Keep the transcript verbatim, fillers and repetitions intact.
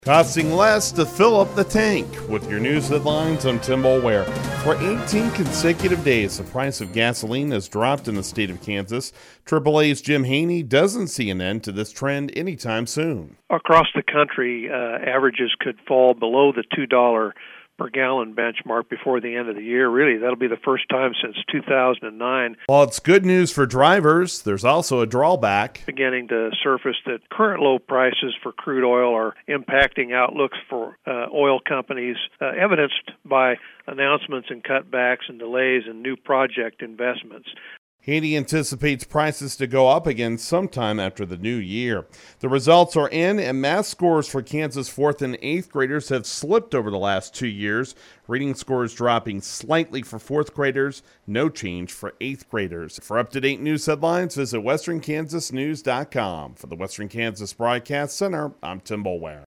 Costing less to fill up the tank. With your news headlines, I'm Tim Boulware. For eighteen consecutive days, the price of gasoline has dropped in the state of Kansas. triple A's Jim Haney doesn't see an end to this trend anytime soon. Across the country, uh, averages could fall below the two dollars per gallon benchmark before the end of the year. Really, that'll be the first time since two thousand nine. While it's good news for drivers, there's also a drawback. Beginning to surface that current low prices for crude oil are impacting outlooks for uh, oil companies, uh, evidenced by announcements and cutbacks and delays in new project investments. Haney anticipates prices to go up again sometime after the new year. The results are in, and math scores for Kansas fourth and eighth graders have slipped over the last two years. Reading scores dropping slightly for fourth graders, no change for eighth graders. For up-to-date news headlines, visit western kansas news dot com. For the Western Kansas Broadcast Center, I'm Tim Boulware.